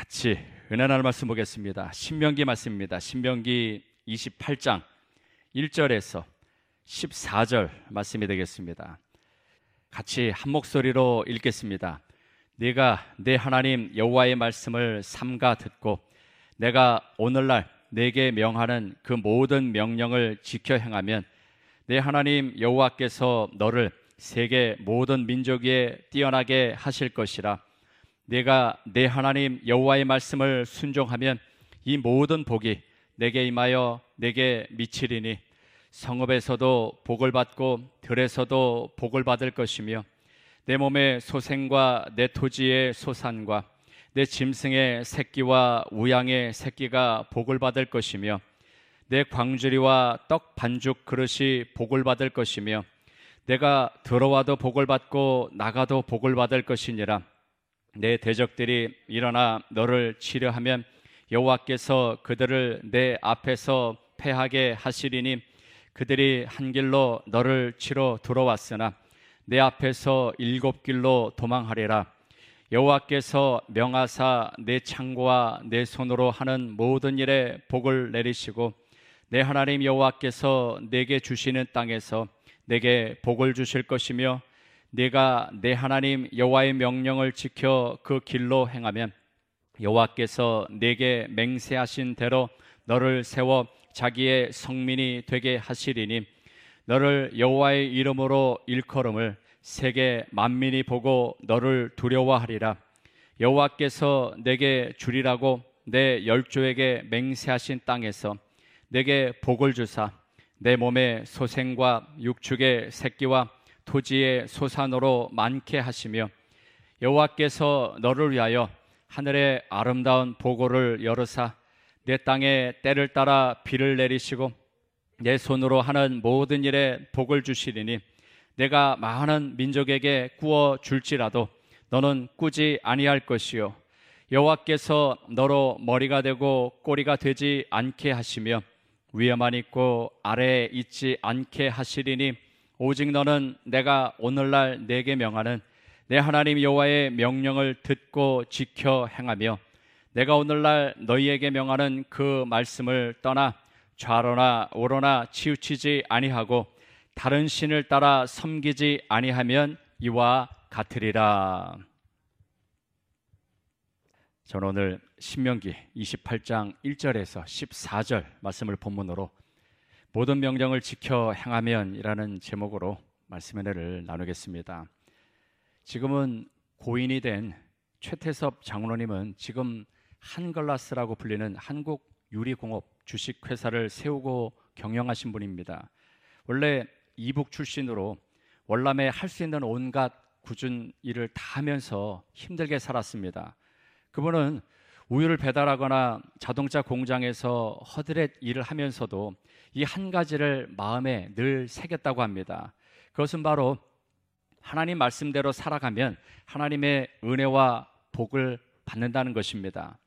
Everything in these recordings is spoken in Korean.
같이 은혜 나눌 말씀 보겠습니다. 신명기 말씀입니다. 신명기 28장 1절에서 14절 말씀이 되겠습니다. 같이 한 목소리로 읽겠습니다. 네가 내 하나님 여호와의 말씀을 삼가 듣고 내가 오늘날 내게 명하는 그 모든 명령을 지켜 행하면 내 하나님 여호와께서 너를 세계 모든 민족 위에 뛰어나게 하실 것이라. 내가 내 하나님 여호와의 말씀을 순종하면 이 모든 복이 내게 임하여 내게 미치리니 성읍에서도 복을 받고 들에서도 복을 받을 것이며 내 몸의 소생과 내 토지의 소산과 내 짐승의 새끼와 우양의 새끼가 복을 받을 것이며 내 광주리와 떡 반죽 그릇이 복을 받을 것이며 내가 들어와도 복을 받고 나가도 복을 받을 것이니라. 내 대적들이 일어나 너를 치려하면 여호와께서 그들을 내 앞에서 패하게 하시리니 그들이 한 길로 너를 치러 들어왔으나 내 앞에서 7길로 도망하리라. 여호와께서 명하사 내 창고와 내 손으로 하는 모든 일에 복을 내리시고 내 하나님 여호와께서 내게 주시는 땅에서 내게 복을 주실 것이며 네가 내 하나님 여호와의 명령을 지켜 그 길로 행하면 여호와께서 내게 맹세하신 대로 너를 세워 자기의 성민이 되게 하시리니 너를 여호와의 이름으로 일컬음을 세계 만민이 보고 너를 두려워하리라. 여호와께서 내게 주리라고 내 열조에게 맹세하신 땅에서 내게 복을 주사 내 몸의 소생과 육축의 새끼와 토지의 소산으로 많게 하시며 여호와께서 너를 위하여 하늘의 아름다운 보고를 열으사 내 땅에 때를 따라 비를 내리시고 내 손으로 하는 모든 일에 복을 주시리니 내가 많은 민족에게 구워 줄지라도 너는 꾸지 아니할 것이요 여호와께서 너로 머리가 되고 꼬리가 되지 않게 하시며 위에만 있고 아래에 있지 않게 하시리니 오직 너는 내가 오늘날 내게 명하는 내 하나님 여호와의 명령을 듣고 지켜 행하며 내가 오늘날 너희에게 명하는 그 말씀을 떠나 좌로나 우로나 치우치지 아니하고 다른 신을 따라 섬기지 아니하면 이와 같으리라. 저는 오늘 신명기 28장 1절에서 14절 말씀을 본문으로 모든 명령을 지켜 행하면 이라는 제목으로 말씀의 은혜를 나누겠습니다. 지금은 고인이 된 최태섭 장로님은 지금 한글라스라고 불리는 한국유리공업 주식회사를 세우고 경영하신 분입니다. 원래 이북 출신으로 월남에 할 수 있는 온갖 굳은 일을 다 하면서 힘들게 살았습니다. 그분은 우유를 배달하거나 자동차 공장에서 허드렛 일을 하면서도 이 한 가지를 마음에 늘 새겼다고 합니다. 그것은 바로 하나님 말씀대로 살아가면 하나님의 은혜와 복을 받는다는 것입니다.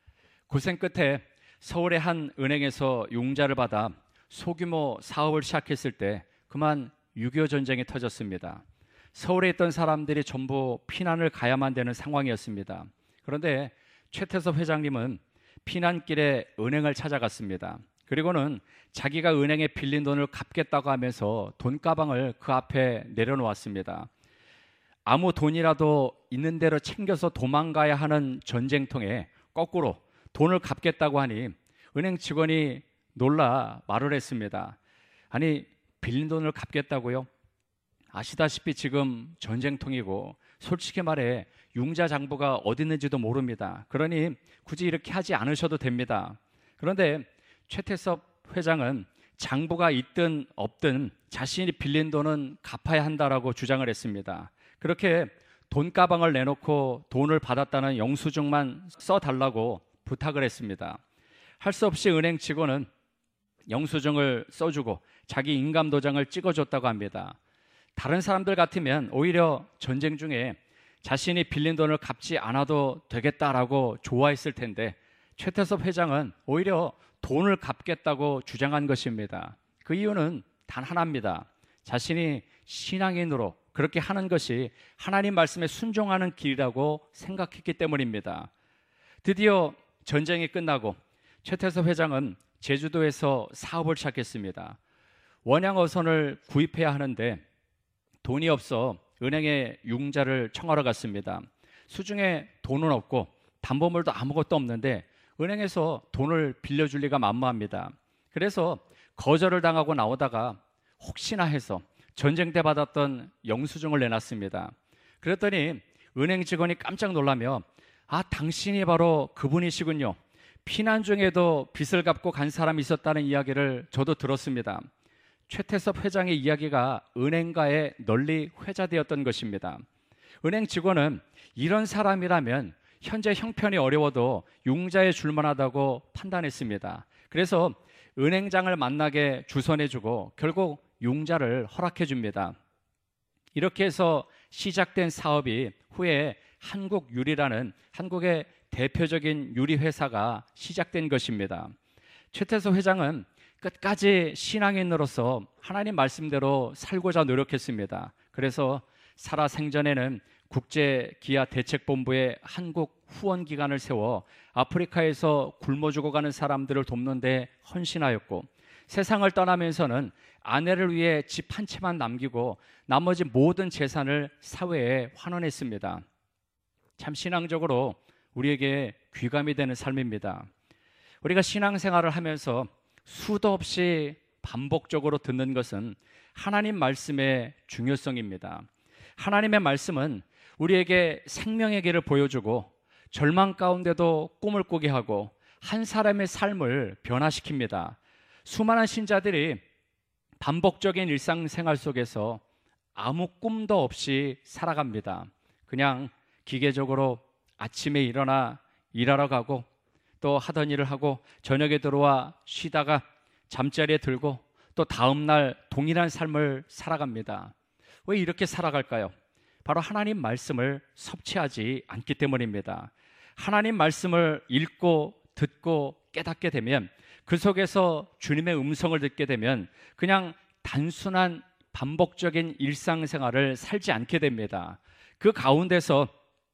고생 끝에 서울의 한 은행에서 융자를 받아 소규모 사업을 시작했을 때 그만 6.25 전쟁이 터졌습니다. 서울에 있던 사람들이 전부 피난을 가야만 되는 상황이었습니다. 그런데 최태섭 회장님은 피난길에 은행을 찾아갔습니다. 그리고는 자기가 은행에 빌린 돈을 갚겠다고 하면서 돈가방을 그 앞에 내려놓았습니다. 아무 돈이라도 있는 대로 챙겨서 도망가야 하는 전쟁통에 거꾸로 돈을 갚겠다고 하니 은행 직원이 놀라 말을 했습니다. 아니, 빌린 돈을 갚겠다고요? 아시다시피 지금 전쟁통이고 솔직히 말해 융자 장부가 어디 있는지도 모릅니다. 그러니 굳이 이렇게 하지 않으셔도 됩니다. 그런데 최태섭 회장은 장부가 있든 없든 자신이 빌린 돈은 갚아야 한다라고 주장을 했습니다. 그렇게 돈가방을 내놓고 돈을 받았다는 영수증만 써달라고 부탁을 했습니다. 할 수 없이 은행 직원은 영수증을 써주고 자기 인감도장을 찍어줬다고 합니다. 다른 사람들 같으면 오히려 전쟁 중에 자신이 빌린 돈을 갚지 않아도 되겠다라고 좋아했을 텐데 최태섭 회장은 오히려 돈을 갚겠다고 주장한 것입니다. 그 이유는 단 하나입니다. 자신이 신앙인으로 그렇게 하는 것이 하나님 말씀에 순종하는 길이라고 생각했기 때문입니다. 드디어 전쟁이 끝나고 최태섭 회장은 제주도에서 사업을 시작했습니다. 원양 어선을 구입해야 하는데 돈이 없어 은행에 융자를 청하러 갔습니다. 수중에 돈은 없고 담보물도 아무것도 없는데 은행에서 돈을 빌려줄 리가 만무합니다. 그래서 거절을 당하고 나오다가 혹시나 해서 전쟁 때 받았던 영수증을 내놨습니다. 그랬더니 은행 직원이 깜짝 놀라며 당신이 바로 그분이시군요. 피난 중에도 빚을 갚고 간 사람이 있었다는 이야기를 저도 들었습니다. 최태섭 회장의 이야기가 은행가에 널리 회자되었던 것입니다. 은행 직원은 이런 사람이라면 현재 형편이 어려워도 융자에 줄만하다고 판단했습니다. 그래서 은행장을 만나게 주선해주고 결국 융자를 허락해줍니다. 이렇게 해서 시작된 사업이 후에 한국유리라는 한국의 대표적인 유리회사가 시작된 것입니다. 최태섭 회장은 끝까지 신앙인으로서 하나님 말씀대로 살고자 노력했습니다. 그래서 살아생전에는 국제기아대책본부에 한국 후원기관을 세워 아프리카에서 굶어 죽어가는 사람들을 돕는 데 헌신하였고, 세상을 떠나면서는 아내를 위해 집 한 채만 남기고 나머지 모든 재산을 사회에 환원했습니다. 참 신앙적으로 우리에게 귀감이 되는 삶입니다. 우리가 신앙생활을 하면서 수도 없이 반복적으로 듣는 것은 하나님 말씀의 중요성입니다. 하나님의 말씀은 우리에게 생명의 길을 보여주고 절망 가운데도 꿈을 꾸게 하고 한 사람의 삶을 변화시킵니다. 수많은 신자들이 반복적인 일상생활 속에서 아무 꿈도 없이 살아갑니다. 그냥 기계적으로 아침에 일어나 일하러 가고 또 하던 일을 하고 저녁에 들어와 쉬다가 잠자리에 들고 또 다음날 동일한 삶을 살아갑니다. 왜 이렇게 살아갈까요? 바로 하나님 말씀을 섭취하지 않기 때문입니다. 하나님 말씀을 읽고 듣고 깨닫게 되면, 그 속에서 주님의 음성을 듣게 되면 그냥 단순한 반복적인 일상생활을 살지 않게 됩니다. 그 가운데서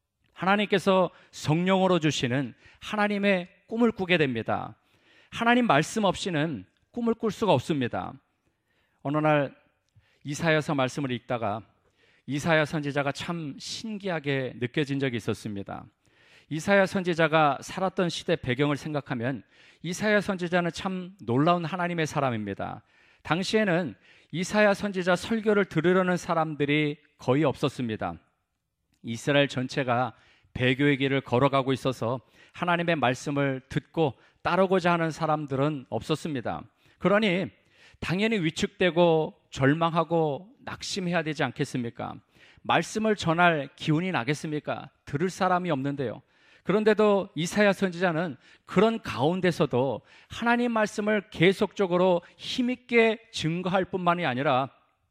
하나님께서 성령으로 주시는 하나님의 꿈을 꾸게 됩니다. 하나님 말씀 없이는 꿈을 꿀 수가 없습니다. 어느 날 이사야서 말씀을 읽다가 이사야 선지자가 참 신기하게 느껴진 적이 있었습니다. 이사야 선지자가 살았던 시대 배경을 생각하면 이사야 선지자는 참 놀라운 하나님의 사람입니다. 당시에는 이사야 선지자 설교를 들으려는 사람들이 거의 없었습니다. 이스라엘 전체가 배교의 길을 걸어가고 있어서 하나님의 말씀을 듣고 따르고자 하는 사람들은 없었습니다. 그러니 당연히 위축되고 절망하고 낙심해야 되지 않겠습니까? 말씀을 전할 기운이 나겠습니까? 들을 사람이 없는데요. 그런데도 이사야 선지자는 그런 가운데서도 하나님 말씀을 계속적으로 힘있게 증거할 뿐만이 아니라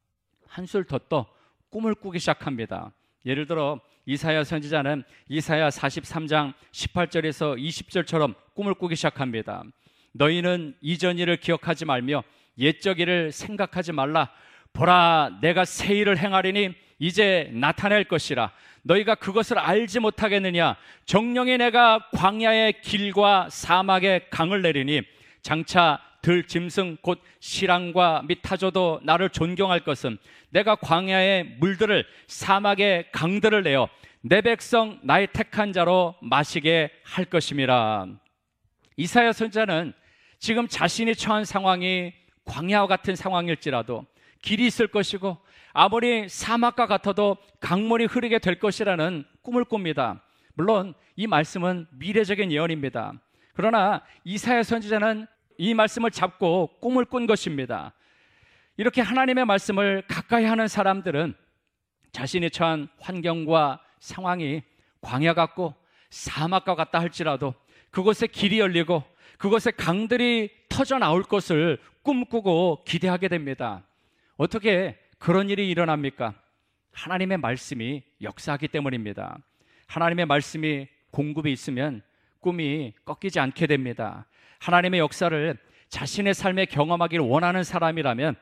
한술 더 떠 꿈을 꾸기 시작합니다. 예를 들어 이사야 선지자는 이사야 43장 18절에서 20절처럼 꿈을 꾸기 시작합니다. 너희는 이전 일을 기억하지 말며 옛적 일을 생각하지 말라. 보라, 내가 새 일을 행하리니 이제 나타낼 것이라. 너희가 그것을 알지 못하겠느냐? 정령이 내가 광야의 길과 사막의 강을 내리니 장차 들 짐승 곧 시랑과 및 타조도 나를 존경할 것은 내가 광야의 물들을 사막의 강들을 내어 내 백성 나의 택한 자로 마시게 할 것임이라. 이사야 선지자는 지금 자신이 처한 상황이 광야와 같은 상황일지라도 길이 있을 것이고 아무리 사막과 같아도 강물이 흐르게 될 것이라는 꿈을 꿉니다. 물론 이 말씀은 미래적인 예언입니다. 그러나 이사야 선지자는 이 말씀을 잡고 꿈을 꾼 것입니다. 이렇게 하나님의 말씀을 가까이 하는 사람들은 자신이 처한 환경과 상황이 광야 같고 사막과 같다 할지라도 그곳에 길이 열리고 그곳에 강들이 터져 나올 것을 꿈꾸고 기대하게 됩니다. 어떻게 그런 일이 일어납니까? 하나님의 말씀이 역사하기 때문입니다. 하나님의 말씀이 공급이 있으면 꿈이 꺾이지 않게 됩니다. 하나님의 역사를 자신의 삶에 경험하기를 원하는 사람이라면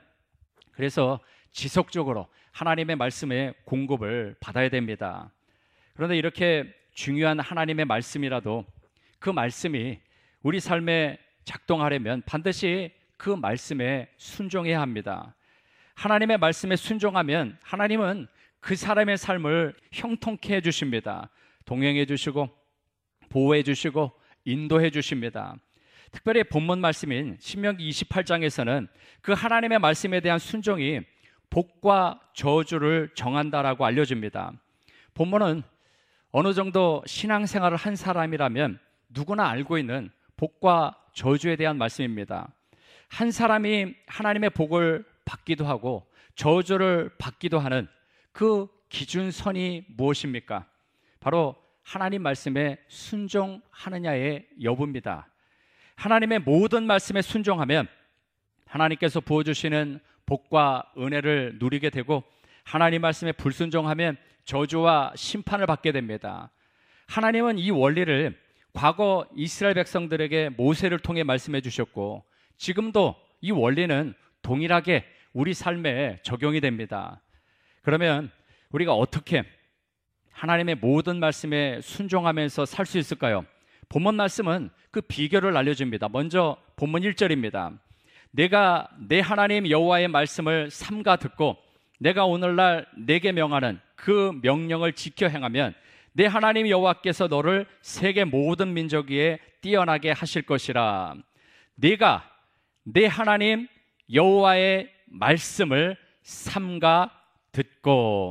그래서 지속적으로 하나님의 말씀의 공급을 받아야 됩니다. 그런데 이렇게 중요한 하나님의 말씀이라도 그 말씀이 우리 삶에 작동하려면 반드시 그 말씀에 순종해야 합니다. 하나님의 말씀에 순종하면 하나님은 그 사람의 삶을 형통케 해주십니다. 동행해 주시고 보호해 주시고 인도해 주십니다. 특별히 본문 말씀인 신명기 28장에서는 그 하나님의 말씀에 대한 순종이 복과 저주를 정한다라고 알려줍니다. 본문은 어느 정도 신앙생활을 한 사람이라면 누구나 알고 있는 복과 저주에 대한 말씀입니다. 한 사람이 하나님의 복을 받기도 하고 저주를 받기도 하는 그 기준선이 무엇입니까? 바로 하나님 말씀에 순종하느냐의 여부입니다. 하나님의 모든 말씀에 순종하면 하나님께서 부어주시는 복과 은혜를 누리게 되고, 하나님 말씀에 불순종하면 저주와 심판을 받게 됩니다. 하나님은 이 원리를 과거 이스라엘 백성들에게 모세를 통해 말씀해 주셨고, 지금도 이 원리는 동일하게 우리 삶에 적용이 됩니다. 그러면 우리가 어떻게 하나님의 모든 말씀에 순종하면서 살 수 있을까요? 본문 말씀은 그 비결을 알려줍니다. 먼저 본문 1절입니다. 내가 내 하나님 여호와의 말씀을 삼가 듣고 내가 오늘날 내게 명하는 그 명령을 지켜 행하면 내 하나님 여호와께서 너를 세계 모든 민족 위에 뛰어나게 하실 것이라. 네가 내 하나님 여호와의 말씀을 삼가 듣고.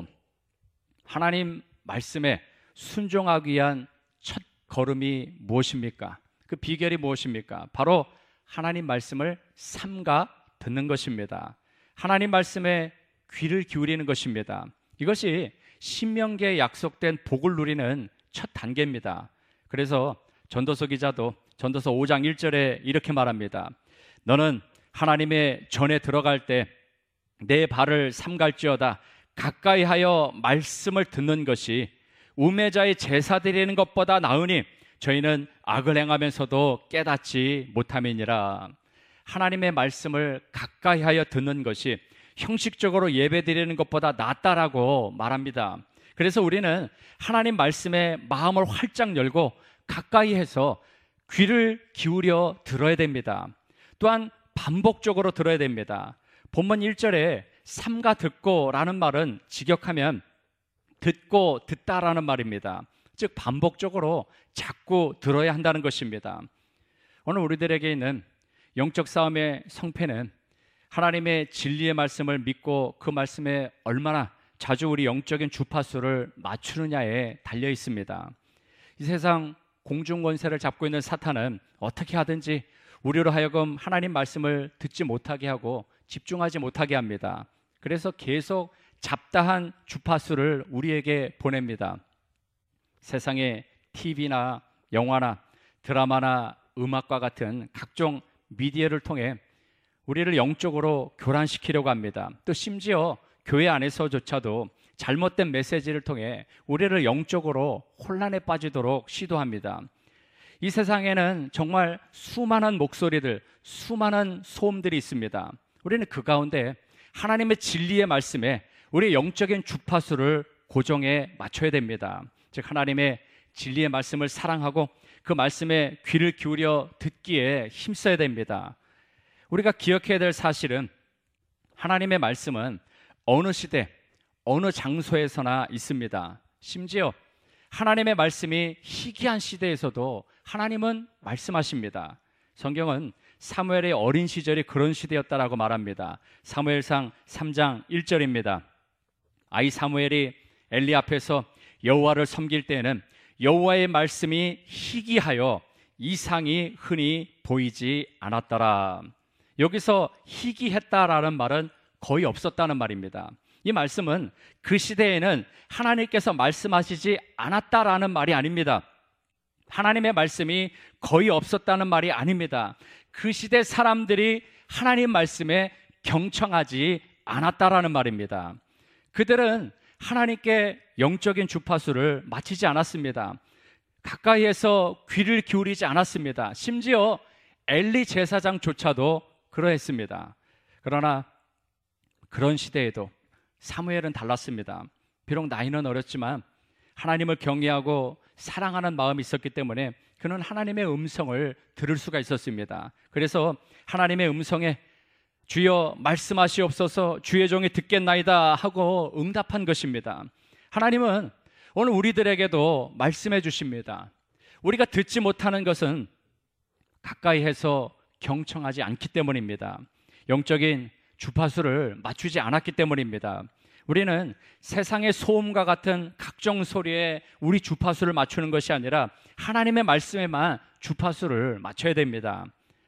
하나님 말씀에 순종하기 위한 첫 걸음이 무엇입니까? 그 비결이 무엇입니까? 바로 하나님 말씀을 삼가 듣는 것입니다. 하나님 말씀에 귀를 기울이는 것입니다. 이것이 신명기에 약속된 복을 누리는 첫 단계입니다. 그래서 전도서 기자도 전도서 5장 1절에 이렇게 말합니다. 너는 하나님의 전에 들어갈 때 내 발을 삼갈지어다. 가까이 하여 말씀을 듣는 것이 우매자의 제사 드리는 것보다 나으니 저희는 악을 행하면서도 깨닫지 못함이니라. 하나님의 말씀을 가까이 하여 듣는 것이 형식적으로 예배 드리는 것보다 낫다라고 말합니다. 그래서 우리는 하나님 말씀에 마음을 활짝 열고 가까이 해서 귀를 기울여 들어야 됩니다. 또한 반복적으로 들어야 됩니다. 본문 1절에 삼가 듣고 라는 말은 직역하면 듣고 듣다라는 말입니다. 즉 반복적으로 자꾸 들어야 한다는 것입니다. 오늘 우리들에게 있는 영적 싸움의 성패는 하나님의 진리의 말씀을 믿고 그 말씀에 얼마나 자주 우리 영적인 주파수를 맞추느냐에 달려 있습니다. 이 세상 공중 권세를 잡고 있는 사탄은 어떻게 하든지 우리로 하여금 하나님 말씀을 듣지 못하게 하고 집중하지 못하게 합니다. 그래서 계속 잡다한 주파수를 우리에게 보냅니다. 세상의 TV나 영화나 드라마나 음악과 같은 각종 미디어를 통해 우리를 영적으로 교란시키려고 합니다. 또 심지어 교회 안에서조차도 잘못된 메시지를 통해 우리를 영적으로 혼란에 빠지도록 시도합니다. 이 세상에는 정말 수많은 목소리들, 수많은 소음들이 있습니다. 우리는 그 가운데 하나님의 진리의 말씀에 우리의 영적인 주파수를 고정해 맞춰야 됩니다. 즉 하나님의 진리의 말씀을 사랑하고 그 말씀에 귀를 기울여 듣기에 힘써야 됩니다. 우리가 기억해야 될 사실은 하나님의 말씀은 어느 시대, 어느 장소에서나 있습니다. 심지어 하나님의 말씀이 희귀한 시대에서도 하나님은 말씀하십니다. 성경은 사무엘의 어린 시절이 그런 시대였다라고 말합니다. 사무엘상 3장 1절입니다. 아이 사무엘이 엘리 앞에서 여호와를 섬길 때에는 여호와의 말씀이 희귀하여 이상이 흔히 보이지 않았더라. 여기서 희귀했다라는 말은 거의 없었다는 말입니다. 이 말씀은 그 시대에는 하나님께서 말씀하시지 않았다라는 말이 아닙니다. 하나님의 말씀이 거의 없었다는 말이 아닙니다. 그 시대 사람들이 하나님 말씀에 경청하지 않았다라는 말입니다. 그들은 하나님께 영적인 주파수를 맞추지 않았습니다. 가까이에서 귀를 기울이지 않았습니다. 심지어 엘리 제사장조차도 그러했습니다. 그러나 그런 시대에도 사무엘은 달랐습니다. 비록 나이는 어렸지만 하나님을 경외하고 사랑하는 마음이 있었기 때문에 그는 하나님의 음성을 들을 수가 있었습니다. 그래서 하나님의 음성에 주여 말씀하시옵소서 주의 종이 듣겠나이다 하고 응답한 것입니다. 하나님은 오늘 우리들에게도 말씀해 주십니다. 우리가 듣지 못하는 것은 가까이 해서 경청하지 않기 때문입니다. 영적인 주파수를 맞추지 않았기 때문입니다. 우리는 세상의 소음과 같은 각종 소리에 우리 주파수를 맞추는 것이 아니라 하나님의 말씀에만 주파수를 맞춰야 됩니다.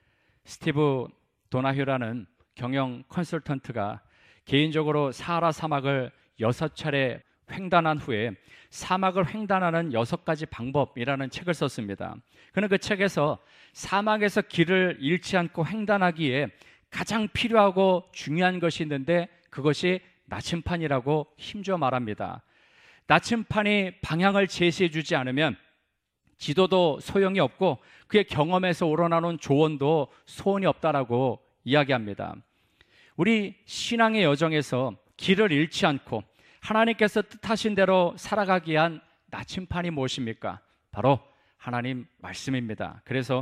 스티브 도나휴라는 경영 컨설턴트가 개인적으로 사하라 사막을 6차례 횡단한 후에 사막을 횡단하는 6가지 방법이라는 책을 썼습니다. 그는 그 책에서 사막에서 길을 잃지 않고 횡단하기에 가장 필요하고 중요한 것이 있는데 그것이 나침판이라고 힘주어 말합니다. 나침판이 방향을 제시해 주지 않으면 지도도 소용이 없고 그의 경험에서 우러나오는 조언도 소원이 없다라고 이야기합니다. 우리 신앙의 여정에서 길을 잃지 않고 하나님께서 뜻하신 대로 살아가기 위한 나침판이 무엇입니까? 바로 하나님 말씀입니다. 그래서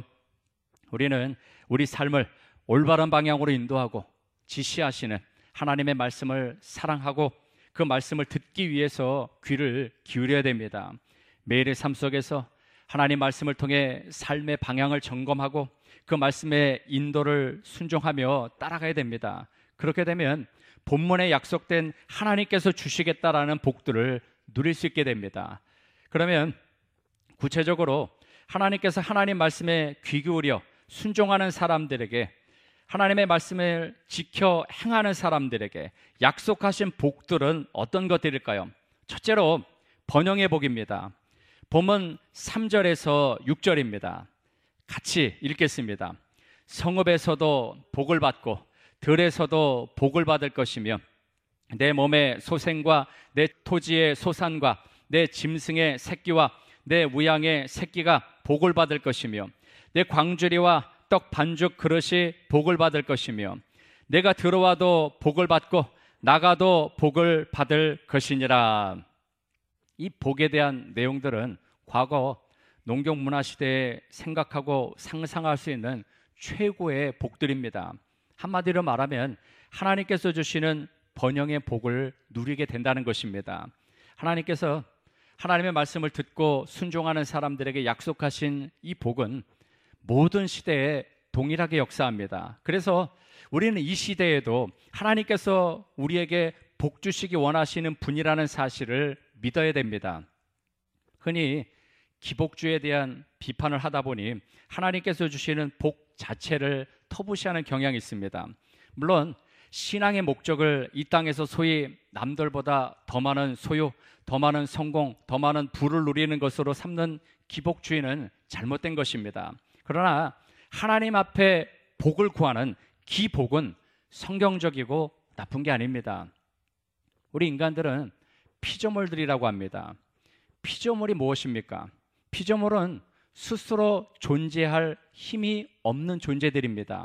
우리는 우리 삶을 올바른 방향으로 인도하고 지시하시는 하나님의 말씀을 사랑하고 그 말씀을 듣기 위해서 귀를 기울여야 됩니다. 매일의 삶 속에서 하나님 말씀을 통해 삶의 방향을 점검하고 그 말씀의 인도를 순종하며 따라가야 됩니다. 그렇게 되면 본문에 약속된 하나님께서 주시겠다라는 복들을 누릴 수 있게 됩니다. 그러면 구체적으로 하나님께서 하나님 말씀에 귀 기울여 순종하는 사람들에게 하나님의 말씀을 지켜 행하는 사람들에게 약속하신 복들은 어떤 것들일까요? 첫째로 번영의 복입니다. 본문 3절에서 6절입니다. 같이 읽겠습니다. 성읍에서도 복을 받고 들에서도 복을 받을 것이며 내 몸의 소생과 내 토지의 소산과 내 짐승의 새끼와 내 우양의 새끼가 복을 받을 것이며 내 광주리와 떡 반죽 그릇이 복을 받을 것이며 내가 들어와도 복을 받고 나가도 복을 받을 것이니라. 이 복에 대한 내용들은 과거 농경 문화 시대에 생각하고 상상할 수 있는 최고의 복들입니다. 한마디로 말하면 하나님께서 주시는 번영의 복을 누리게 된다는 것입니다. 하나님께서 하나님의 말씀을 듣고 순종하는 사람들에게 약속하신 이 복은 모든 시대에 동일하게 역사합니다. 그래서 우리는 이 시대에도 하나님께서 우리에게 복 주시기 원하시는 분이라는 사실을 믿어야 됩니다. 흔히 기복주에 대한 비판을 하다 보니 하나님께서 주시는 복 자체를 터부시하는 경향이 있습니다. 물론 신앙의 목적을 이 땅에서 소위 남들보다 더 많은 소유, 더 많은 성공, 더 많은 부를 누리는 것으로 삼는 기복주의는 잘못된 것입니다. 그러나 하나님 앞에 복을 구하는 기복은 성경적이고 나쁜 게 아닙니다. 우리 인간들은 피조물들이라고 합니다. 피조물이 무엇입니까? 피조물은 스스로 존재할 힘이 없는 존재들입니다.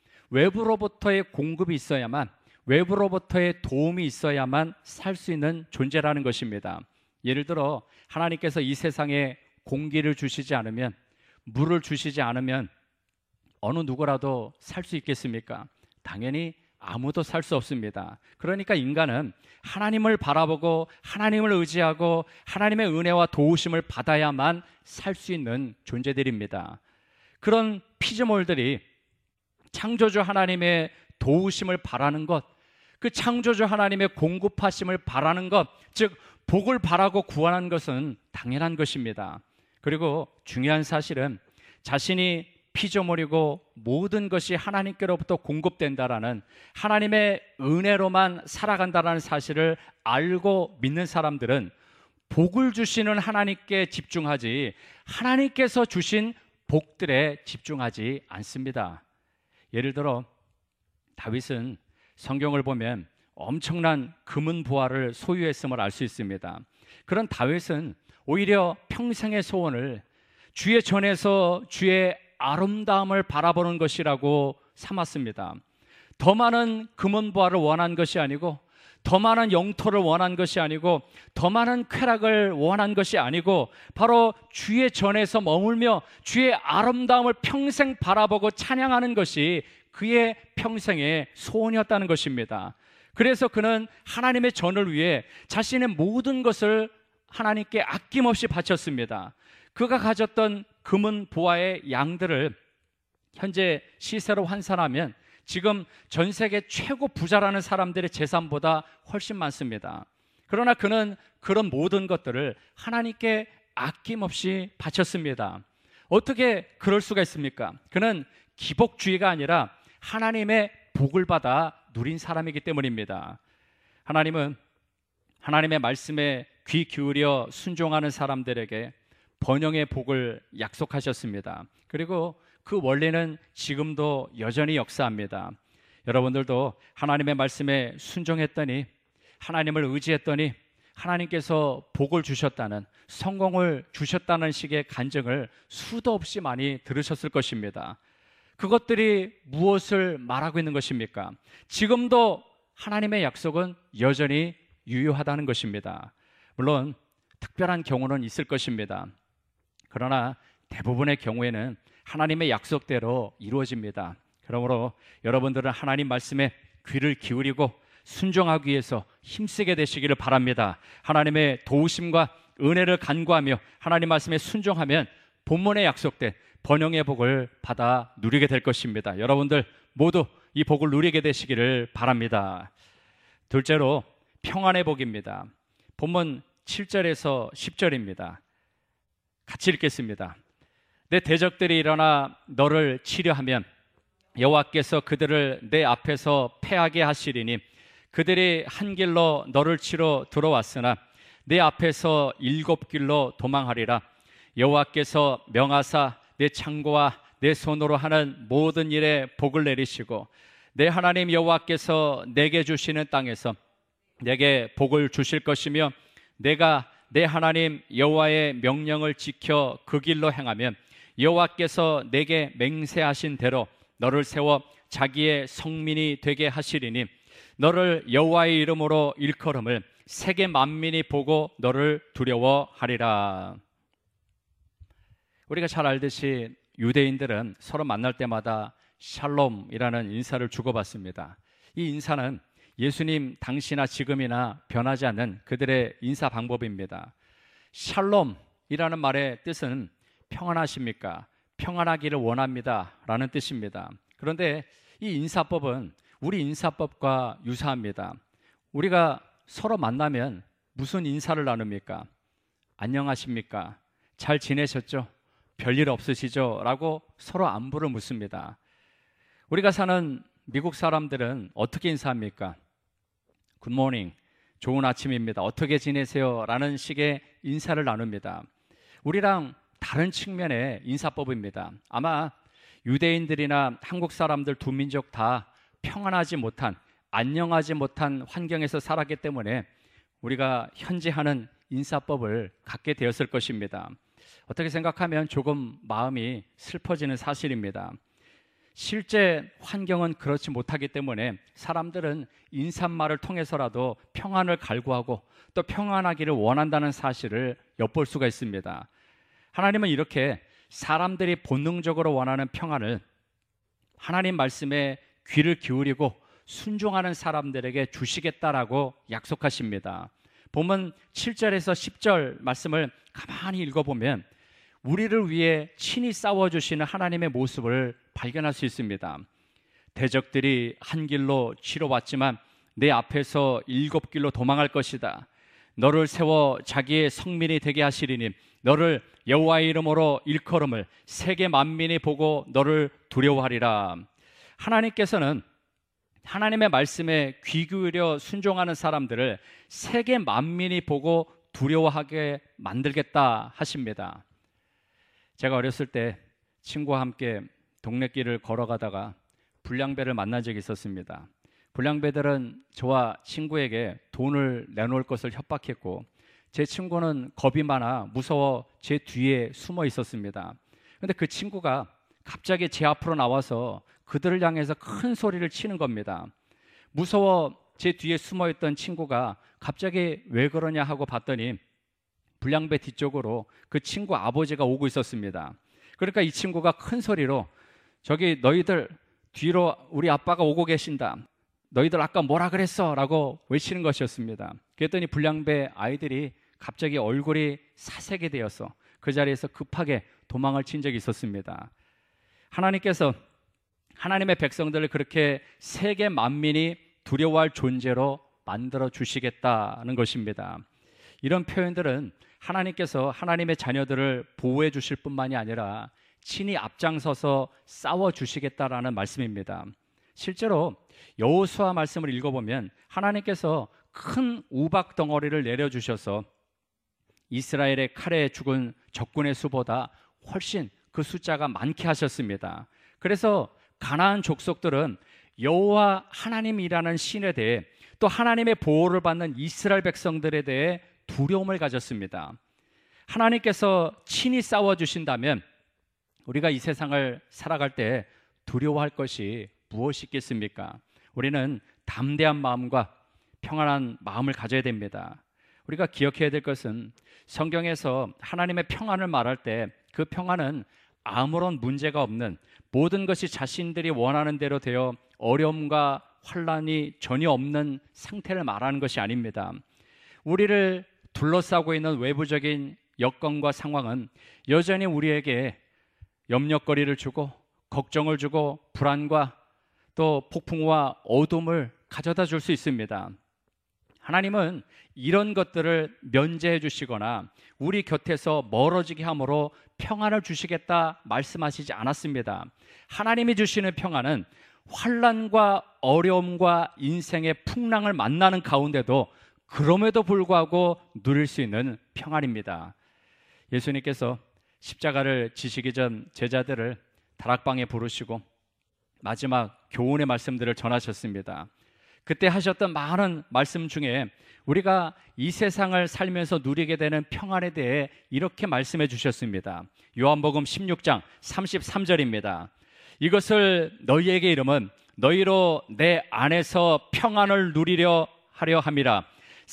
외부로부터의 공급이 있어야만, 외부로부터의 도움이 있어야만 살 수 있는 존재라는 것입니다. 예를 들어 하나님께서 이 세상에 공기를 주시지 않으면, 물을 주시지 않으면 어느 누구라도 살 수 있겠습니까? 당연히 아무도 살 수 없습니다. 그러니까 인간은 하나님을 바라보고 하나님을 의지하고 하나님의 은혜와 도우심을 받아야만 살 수 있는 존재들입니다. 그런 피조물들이 창조주 하나님의 도우심을 바라는 것, 그 창조주 하나님의 공급하심을 바라는 것, 즉 복을 바라고 구하는 것은 당연한 것입니다. 그리고 중요한 사실은 자신이 피조물이고 모든 것이 하나님께로부터 공급된다라는 하나님의 은혜로만 살아간다라는 사실을 알고 믿는 사람들은 복을 주시는 하나님께 집중하지 하나님께서 주신 복들에 집중하지 않습니다. 예를 들어 다윗은 성경을 보면 엄청난 금은 부하를 소유했음을 알 수 있습니다. 그런 다윗은 오히려 평생의 소원을 주의 전에서 주의 아름다움을 바라보는 것이라고 삼았습니다. 더 많은 금은 부하를 원한 것이 아니고 더 많은 영토를 원한 것이 아니고 더 많은 쾌락을 원한 것이 아니고 바로 주의 전에서 머물며 주의 아름다움을 평생 바라보고 찬양하는 것이 그의 평생의 소원이었다는 것입니다. 그래서 그는 하나님의 전을 위해 자신의 모든 것을 하나님께 아낌없이 바쳤습니다. 그가 가졌던 금은 보화의 양들을 현재 시세로 환산하면 지금 전 세계 최고 부자라는 사람들의 재산보다 훨씬 많습니다. 그러나 그는 그런 모든 것들을 하나님께 아낌없이 바쳤습니다. 어떻게 그럴 수가 있습니까? 그는 기복주의가 아니라 하나님의 복을 받아 누린 사람이기 때문입니다. 하나님은 하나님의 말씀에 귀 기울여 순종하는 사람들에게 번영의 복을 약속하셨습니다. 그리고 그 원리는 지금도 여전히 역사합니다. 여러분들도 하나님의 말씀에 순종했더니, 하나님을 의지했더니 하나님께서 복을 주셨다는, 성공을 주셨다는 식의 간증을 수도 없이 많이 들으셨을 것입니다. 그것들이 무엇을 말하고 있는 것입니까? 지금도 하나님의 약속은 여전히 유효하다는 것입니다. 물론 특별한 경우는 있을 것입니다. 그러나 대부분의 경우에는 하나님의 약속대로 이루어집니다. 그러므로 여러분들은 하나님 말씀에 귀를 기울이고 순종하기 위해서 힘쓰게 되시기를 바랍니다. 하나님의 도우심과 은혜를 간구하며 하나님 말씀에 순종하면 본문에 약속된 번영의 복을 받아 누리게 될 것입니다. 여러분들 모두 이 복을 누리게 되시기를 바랍니다. 둘째로 평안의 복입니다. 본문 7절에서 10절입니다. 같이 읽겠습니다. 내 대적들이 일어나 너를 치려하면 여호와께서 그들을 내 앞에서 패하게 하시리니 그들이 한 길로 너를 치러 들어왔으나 내 앞에서 7길로 도망하리라. 여호와께서 명하사 내 창고와 내 손으로 하는 모든 일에 복을 내리시고 내 하나님 여호와께서 내게 주시는 땅에서 내게 복을 주실 것이며 내가 내 하나님 여호와의 명령을 지켜 그 길로 행하면 여호와께서 내게 맹세하신 대로 너를 세워 자기의 성민이 되게 하시리니 너를 여호와의 이름으로 일컬음을 세계 만민이 보고 너를 두려워하리라. 우리가 잘 알듯이 유대인들은 서로 만날 때마다 샬롬이라는 인사를 주고받습니다. 이 인사는 예수님 당시나 지금이나 변하지 않는 그들의 인사 방법입니다. 샬롬이라는 말의 뜻은 평안하십니까? 평안하기를 원합니다 라는 뜻입니다. 그런데 이 인사법은 우리 인사법과 유사합니다. 우리가 서로 만나면 무슨 인사를 나눕니까? 안녕하십니까? 잘 지내셨죠? 별일 없으시죠? 라고 서로 안부를 묻습니다. 우리가 사는 미국 사람들은 어떻게 인사합니까? 굿모닝, 좋은 아침입니다. 어떻게 지내세요? 라는 식의 인사를 나눕니다. 우리랑 다른 측면의 인사법입니다. 아마 유대인들이나 한국 사람들 두 민족 다 평안하지 못한, 안녕하지 못한 환경에서 살았기 때문에 우리가 현재 하는 인사법을 갖게 되었을 것입니다. 어떻게 생각하면 조금 마음이 슬퍼지는 사실입니다. 실제 환경은 그렇지 못하기 때문에 사람들은 인사말을 통해서라도 평안을 갈구하고 또 평안하기를 원한다는 사실을 엿볼 수가 있습니다. 하나님은 이렇게 사람들이 본능적으로 원하는 평안을 하나님 말씀에 귀를 기울이고 순종하는 사람들에게 주시겠다라고 약속하십니다. 본문 7절에서 10절 말씀을 가만히 읽어보면 우리를 위해 친히 싸워주시는 하나님의 모습을 발견할 수 있습니다. 대적들이 한 길로 치러 왔지만 내 앞에서 7길로 도망할 것이다. 너를 세워 자기의 성민이 되게 하시리니 너를 여호와의 이름으로 일컬음을 세계 만민이 보고 너를 두려워하리라. 하나님께서는 하나님의 말씀에 귀 기울여 순종하는 사람들을 세계 만민이 보고 두려워하게 만들겠다 하십니다. 제가 어렸을 때 친구와 함께 동네길을 걸어가다가 불량배를 만난 적이 있었습니다. 불량배들은 저와 친구에게 돈을 내놓을 것을 협박했고 제 친구는 겁이 많아 무서워 제 뒤에 숨어 있었습니다. 그런데 그 친구가 갑자기 제 앞으로 나와서 그들을 향해서 큰 소리를 치는 겁니다. 무서워 제 뒤에 숨어있던 친구가 갑자기 왜 그러냐 하고 봤더니 불량배 뒤쪽으로 그 친구 아버지가 오고 있었습니다. 그러니까 이 친구가 큰 소리로 저기 너희들 뒤로 우리 아빠가 오고 계신다. 너희들 아까 뭐라 그랬어? 라고 외치는 것이었습니다. 그랬더니 불량배 아이들이 갑자기 얼굴이 사색이 되어서 그 자리에서 급하게 도망을 친 적이 있었습니다. 하나님께서 하나님의 백성들을 그렇게 세계 만민이 두려워할 존재로 만들어 주시겠다는 것입니다. 이런 표현들은 하나님께서 하나님의 자녀들을 보호해 주실 뿐만이 아니라 친히 앞장서서 싸워 주시겠다라는 말씀입니다. 실제로 여호수아 말씀을 읽어보면 하나님께서 큰 우박 덩어리를 내려주셔서 이스라엘의 칼에 죽은 적군의 수보다 훨씬 그 숫자가 많게 하셨습니다. 그래서 가나안 족속들은 여호와 하나님이라는 신에 대해 또 하나님의 보호를 받는 이스라엘 백성들에 대해 두려움을 가졌습니다. 하나님께서 친히 싸워주신다면 우리가 이 세상을 살아갈 때 두려워할 것이 무엇이 있겠습니까? 우리는 담대한 마음과 평안한 마음을 가져야 됩니다. 우리가 기억해야 될 것은 성경에서 하나님의 평안을 말할 때 그 평안은 아무런 문제가 없는 모든 것이 자신들이 원하는 대로 되어 어려움과 환란이 전혀 없는 상태를 말하는 것이 아닙니다. 우리를 둘러싸고 있는 외부적인 여건과 상황은 여전히 우리에게 염려거리를 주고 걱정을 주고 불안과 또 폭풍과 어둠을 가져다 줄 수 있습니다. 하나님은 이런 것들을 면제해 주시거나 우리 곁에서 멀어지게 함으로 평안을 주시겠다 말씀하시지 않았습니다. 하나님이 주시는 평안은 환난과 어려움과 인생의 풍랑을 만나는 가운데도 그럼에도 불구하고 누릴 수 있는 평안입니다. 예수님께서 십자가를 지시기 전 제자들을 다락방에 부르시고 마지막 교훈의 말씀들을 전하셨습니다. 그때 하셨던 많은 말씀 중에 우리가 이 세상을 살면서 누리게 되는 평안에 대해 이렇게 말씀해 주셨습니다. 요한복음 16장 33절입니다. 이것을 너희에게 이름은 너희로 내 안에서 평안을 누리려 하려 함이라.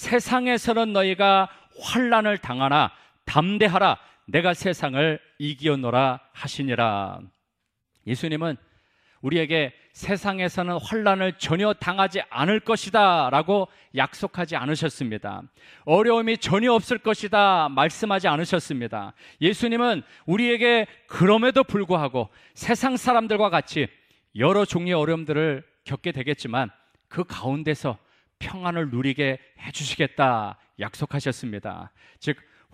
세상에서는 너희가 환난을 당하나 담대하라. 내가 세상을 이기었노라 하시니라. 예수님은 우리에게 세상에서는 환난을 전혀 당하지 않을 것이다 라고 약속하지 않으셨습니다. 어려움이 전혀 없을 것이다 말씀하지 않으셨습니다. 예수님은 우리에게 그럼에도 불구하고 세상 사람들과 같이 여러 종류의 어려움들을 겪게 되겠지만 그 가운데서 평안을 누리게 해주시겠다 약속하셨습니다. 즉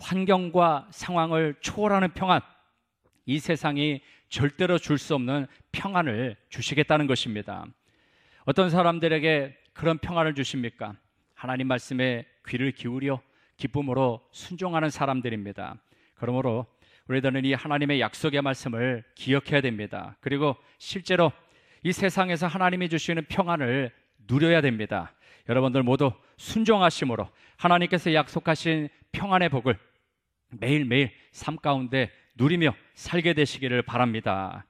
환경과 상황을 초월하는 평안, 이 세상이 절대로 줄 수 없는 평안을 주시겠다는 것입니다. 어떤 사람들에게 그런 평안을 주십니까? 하나님 말씀에 귀를 기울여 기쁨으로 순종하는 사람들입니다. 그러므로 우리들은 이 하나님의 약속의 말씀을 기억해야 됩니다. 그리고 실제로 이 세상에서 하나님이 주시는 평안을 누려야 됩니다. 여러분들 모두 순종하심으로 하나님께서 약속하신 평안의 복을 매일매일 삶 가운데 누리며 살게 되시기를 바랍니다.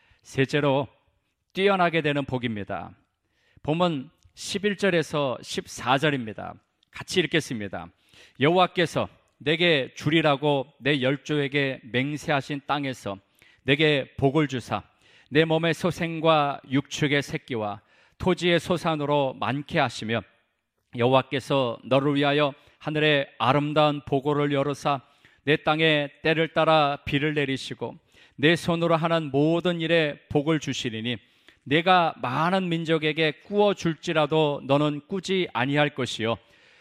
셋째로 뛰어나게 되는 복입니다. 본문 11절에서 14절입니다. 같이 읽겠습니다. 여호와께서 내게 주리라고 내 열조에게 맹세하신 땅에서 내게 복을 주사 내 몸의 소생과 육축의 새끼와 토지의 소산으로 많게 하시며 여호와께서 너를 위하여 하늘의 아름다운 보고를 열으사 내 땅에 때를 따라 비를 내리시고 내 손으로 하는 모든 일에 복을 주시리니 내가 많은 민족에게 꾸어 줄지라도 너는 꾸지 아니할 것이요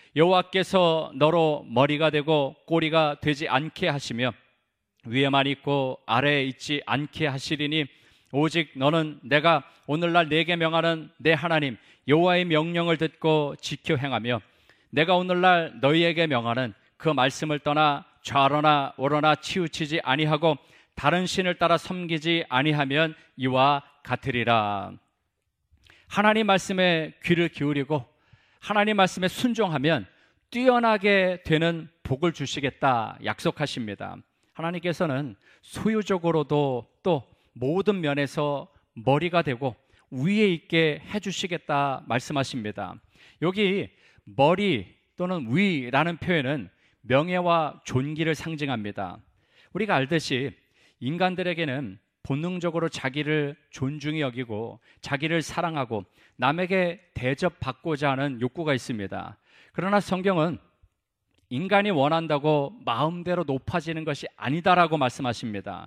여호와께서 너로 머리가 되고 꼬리가 되지 않게 하시며 위에만 있고 아래에 있지 않게 하시리니 오직 너는 내가 오늘날 내게 명하는 내 하나님 여호와의 명령을 듣고 지켜 행하며 내가 오늘날 너희에게 명하는 그 말씀을 떠나 좌로나 우로나 치우치지 아니하고 다른 신을 따라 섬기지 아니하면 이와 같으리라. 하나님 말씀에 귀를 기울이고 하나님 말씀에 순종하면 뛰어나게 되는 복을 주시겠다 약속하십니다. 하나님께서는 소유적으로도 또 모든 면에서 머리가 되고 위에 있게 해주시겠다 말씀하십니다. 여기 머리 또는 위라는 표현은 명예와 존귀를 상징합니다. 우리가 알듯이 인간들에게는 본능적으로 자기를 존중히 여기고 자기를 사랑하고 남에게 대접받고자 하는 욕구가 있습니다. 그러나 성경은 인간이 원한다고 마음대로 높아지는 것이 아니다라고 말씀하십니다.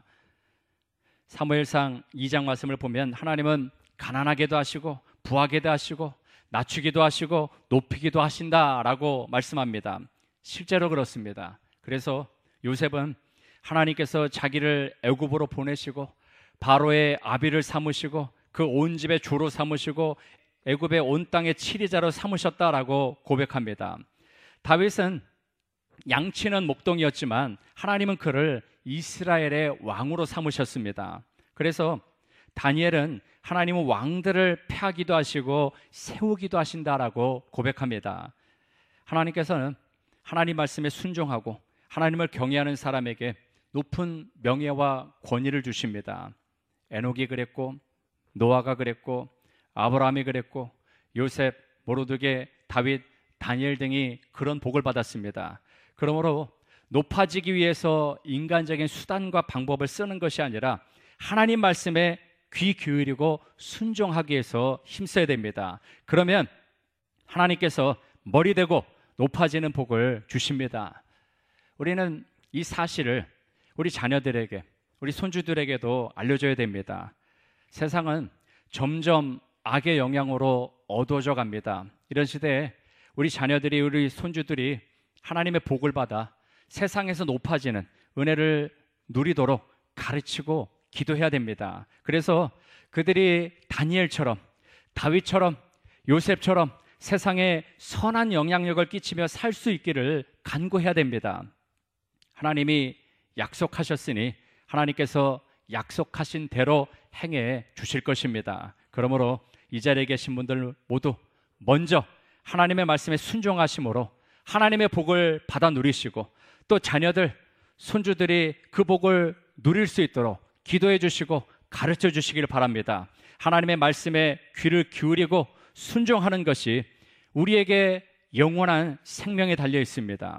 사무엘상 2장 말씀을 보면 하나님은 가난하게도 하시고 부하게도 하시고 낮추기도 하시고 높이기도 하신다라고 말씀합니다. 실제로 그렇습니다. 그래서 요셉은 하나님께서 자기를 애굽으로 보내시고 바로의 아비를 삼으시고 그 온 집의 주로 삼으시고 애굽의 온 땅의 치리자로 삼으셨다라고 고백합니다. 다윗은 양치는 목동이었지만 하나님은 그를 이스라엘의 왕으로 삼으셨습니다. 그래서 다니엘은 하나님은 왕들을 패하기도 하시고 세우기도 하신다라고 고백합니다. 하나님께서는 하나님 말씀에 순종하고 하나님을 경외하는 사람에게 높은 명예와 권위를 주십니다. 에녹이 그랬고 노아가 그랬고 아브라함이 그랬고 요셉, 모르드게, 다윗, 다니엘 등이 그런 복을 받았습니다. 그러므로 높아지기 위해서 인간적인 수단과 방법을 쓰는 것이 아니라 하나님 말씀에 귀 기울이고 순종하기 위해서 힘써야 됩니다. 그러면 하나님께서 머리 되고 높아지는 복을 주십니다. 우리는 이 사실을 우리 자녀들에게, 우리 손주들에게도 알려줘야 됩니다. 세상은 점점 악의 영향으로 어두워져 갑니다. 이런 시대에 우리 자녀들이, 우리 손주들이 하나님의 복을 받아 세상에서 높아지는 은혜를 누리도록 가르치고 기도해야 됩니다. 그래서 그들이 다니엘처럼, 다윗처럼, 요셉처럼 세상에 선한 영향력을 끼치며 살 수 있기를 간구해야 됩니다. 하나님이 약속하셨으니 하나님께서 약속하신 대로 행해 주실 것입니다. 그러므로 이 자리에 계신 분들 모두 먼저 하나님의 말씀에 순종하심으로 하나님의 복을 받아 누리시고 또 자녀들, 손주들이 그 복을 누릴 수 있도록 기도해 주시고 가르쳐 주시기를 바랍니다. 하나님의 말씀에 귀를 기울이고 순종하는 것이 우리에게 영원한 생명에 달려 있습니다.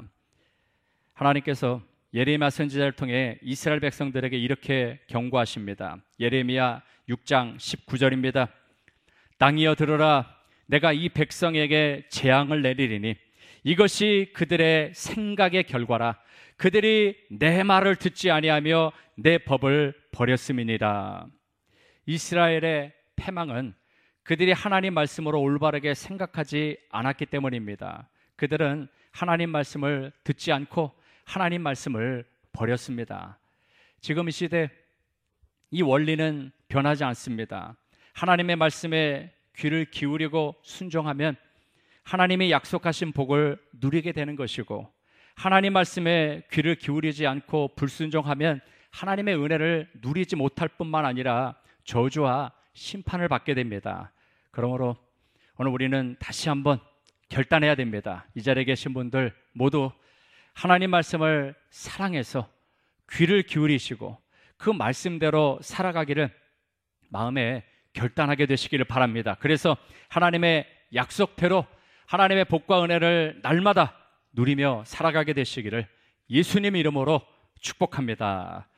하나님께서 예레미야 선지자를 통해 이스라엘 백성들에게 이렇게 경고하십니다. 예레미야 6장 19절입니다. 땅이여 들으라, 내가 이 백성에게 재앙을 내리리니 이것이 그들의 생각의 결과라. 그들이 내 말을 듣지 아니하며 내 법을 버렸음이니라. 이스라엘의 패망은 그들이 하나님 말씀으로 올바르게 생각하지 않았기 때문입니다. 그들은 하나님 말씀을 듣지 않고 하나님 말씀을 버렸습니다. 지금 이 시대 이 원리는 변하지 않습니다. 하나님의 말씀에 귀를 기울이고 순종하면 하나님이 약속하신 복을 누리게 되는 것이고, 하나님 말씀에 귀를 기울이지 않고 불순종하면 하나님의 은혜를 누리지 못할 뿐만 아니라 저주와 심판을 받게 됩니다. 그러므로 오늘 우리는 다시 한번 결단해야 됩니다. 이 자리에 계신 분들 모두 하나님 말씀을 사랑해서 귀를 기울이시고 그 말씀대로 살아가기를 마음에 결단하게 되시기를 바랍니다. 그래서 하나님의 약속대로 하나님의 복과 은혜를 날마다 누리며 살아가게 되시기를 예수님 이름으로 축복합니다.